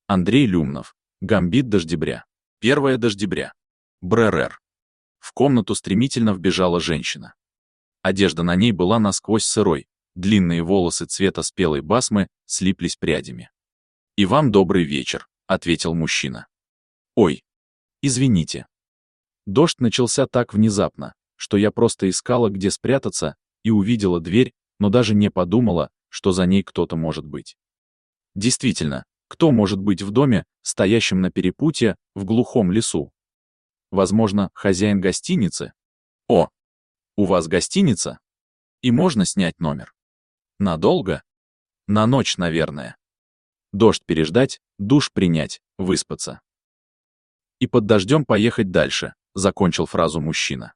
Андрей Люмнов. Гамбит дождебря. Первое дождебря. БРР. В комнату стремительно вбежала женщина. Одежда на ней была насквозь сырой, длинные волосы цвета спелой басмы слиплись прядями. «И вам добрый вечер», — ответил мужчина. «Ой, извините». Дождь начался так внезапно, что я просто искала, где спрятаться, и увидела дверь, но даже не подумала, что за ней кто-то может быть. Действительно, кто может быть в доме, стоящем на перепутье, в глухом лесу? Возможно, хозяин гостиницы? О, у вас гостиница? И можно снять номер? Надолго? На ночь, наверное. Дождь переждать, душ принять, выспаться. И под дождем поехать дальше, закончил фразу мужчина.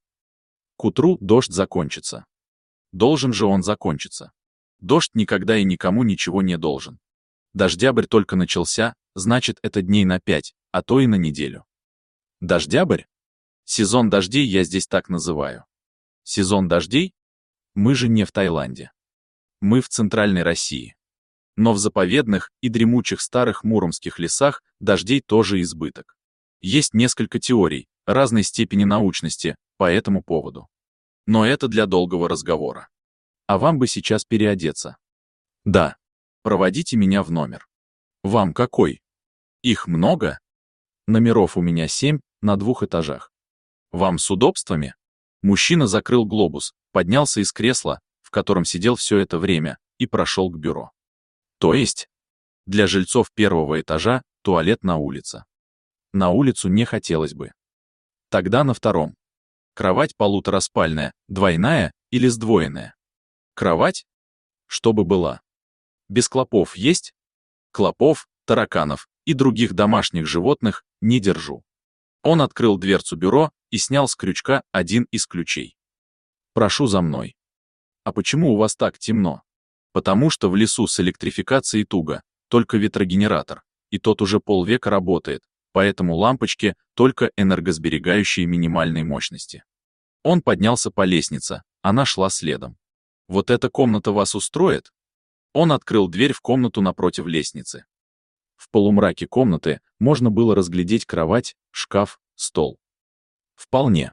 К утру дождь закончится. Должен же он закончиться. Дождь никогда и никому ничего не должен. Дождябрь только начался, значит, это дней на 5, а то и на неделю. Дождябрь? Сезон дождей я здесь так называю. Сезон дождей? Мы же не в Таиланде. Мы в Центральной России. Но в заповедных и дремучих старых муромских лесах дождей тоже избыток. Есть несколько теорий, разной степени научности, по этому поводу. Но это для долгого разговора. А вам бы сейчас переодеться. Да. Проводите меня в номер. Вам какой? Их много? Номеров у меня 7, на 2 этажах. Вам с удобствами? Мужчина закрыл глобус, поднялся из кресла, в котором сидел все это время, и прошел к бюро. То есть? Для жильцов 1-го этажа туалет на улице. На улицу не хотелось бы. Тогда на 2-м. Кровать полутораспальная, двойная или сдвоенная? Кровать? Чтобы была. Без клопов есть? Клопов, тараканов и других домашних животных не держу. Он открыл дверцу бюро и снял с крючка один из ключей. Прошу за мной. А почему у вас так темно? Потому что в лесу с электрификацией туго, только ветрогенератор, и тот уже полвека работает, поэтому лампочки только энергосберегающие минимальной мощности. Он поднялся по лестнице, она шла следом. Вот эта комната вас устроит? Он открыл дверь в комнату напротив лестницы. В полумраке комнаты можно было разглядеть кровать, шкаф, стол. Вполне.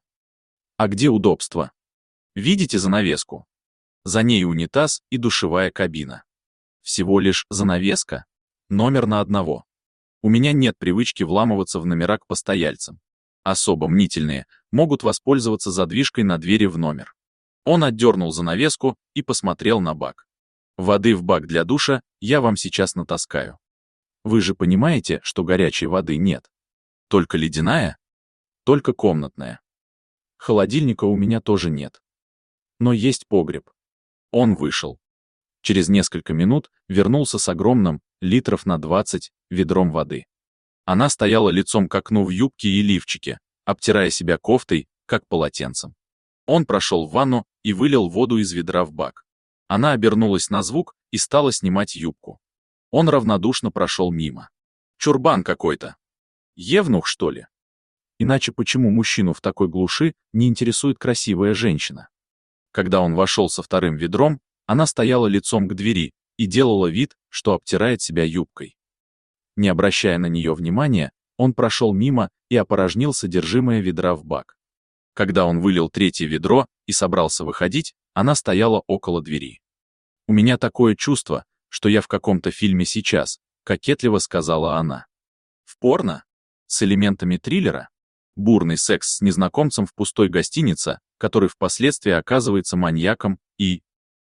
А где удобство? Видите занавеску? За ней унитаз и душевая кабина. Всего лишь занавеска? Номер на одного. У меня нет привычки вламываться в номера к постояльцам. Особо мнительные могут воспользоваться задвижкой на двери в номер. Он отдернул занавеску и посмотрел на бак. Воды в бак для душа я вам сейчас натаскаю. Вы же понимаете, что горячей воды нет? Только ледяная? Только комнатная. Холодильника у меня тоже нет. Но есть погреб. Он вышел. Через несколько минут вернулся с огромным, литров на 20, ведром воды. Она стояла лицом к окну в юбке и лифчике, обтирая себя кофтой, как полотенцем. Он прошел в ванну и вылил воду из ведра в бак. Она обернулась на звук и стала снимать юбку. Он равнодушно прошел мимо. Чурбан какой-то. Евнух, что ли? Иначе почему мужчину в такой глуши не интересует красивая женщина? Когда он вошел со 2-м ведром, она стояла лицом к двери и делала вид, что обтирает себя юбкой. Не обращая на нее внимания, он прошел мимо и опорожнил содержимое ведра в бак. Когда он вылил 3-е ведро и собрался выходить, она стояла около двери. «У меня такое чувство, что я в каком-то фильме сейчас», — кокетливо сказала она. «В порно? С элементами триллера? Бурный секс с незнакомцем в пустой гостинице, который впоследствии оказывается маньяком и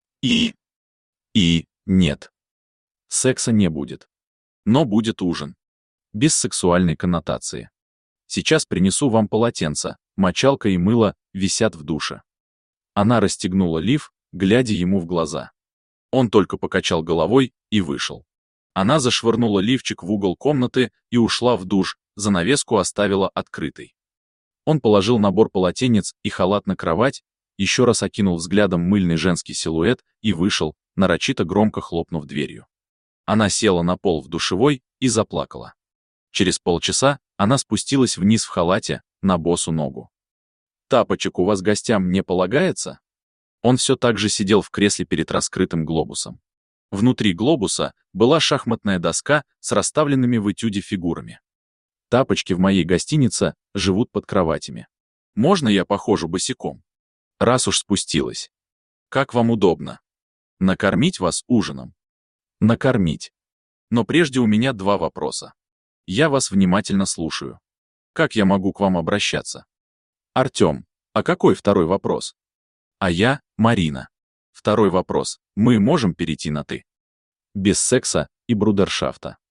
нет. Секса не будет. Но будет ужин. Без сексуальной коннотации. Сейчас принесу вам полотенце, мочалка и мыло висят в душе». Она расстегнула лиф, глядя ему в глаза. Он только покачал головой и вышел. Она зашвырнула лифчик в угол комнаты и ушла в душ, занавеску оставила открытой. Он положил набор полотенец и халат на кровать, еще раз окинул взглядом мыльный женский силуэт и вышел, нарочито громко хлопнув дверью. Она села на пол в душевой и заплакала. Через полчаса она спустилась вниз в халате, на босу ногу. «Тапочек у вас гостям не полагается?» Он все так же сидел в кресле перед раскрытым глобусом. Внутри глобуса была шахматная доска с расставленными в этюде фигурами. Тапочки в моей гостинице живут под кроватями. Можно я похожу босиком? Раз уж спустилась. Как вам удобно? Накормить вас ужином? Накормить. Но прежде у меня два вопроса. Я вас внимательно слушаю. Как я могу к вам обращаться? Артем. А какой второй вопрос? А я, Марина. Второй вопрос. Мы можем перейти на «ты»? Без секса и брудершафта.